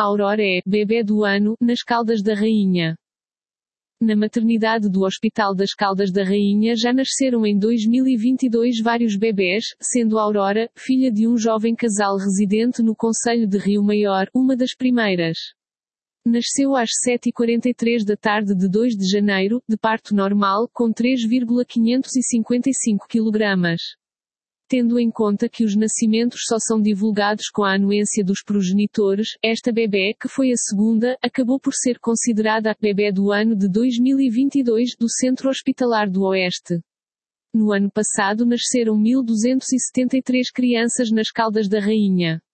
Aurora é bebê do ano nas Caldas da Rainha. Na maternidade do Hospital das Caldas da Rainha já nasceram em 2022 vários bebés, sendo Aurora, filha de um jovem casal residente no concelho de Rio Maior, uma das primeiras. Nasceu às 7h43 da tarde de 2 de janeiro, de parto normal, com 3,555 kg. Tendo em conta que os nascimentos só são divulgados com a anuência dos progenitores, esta bebé, que foi a segunda, acabou por ser considerada a bebé do ano de 2022 do Centro Hospitalar do Oeste. No ano passado nasceram 1.273 crianças nas Caldas da Rainha.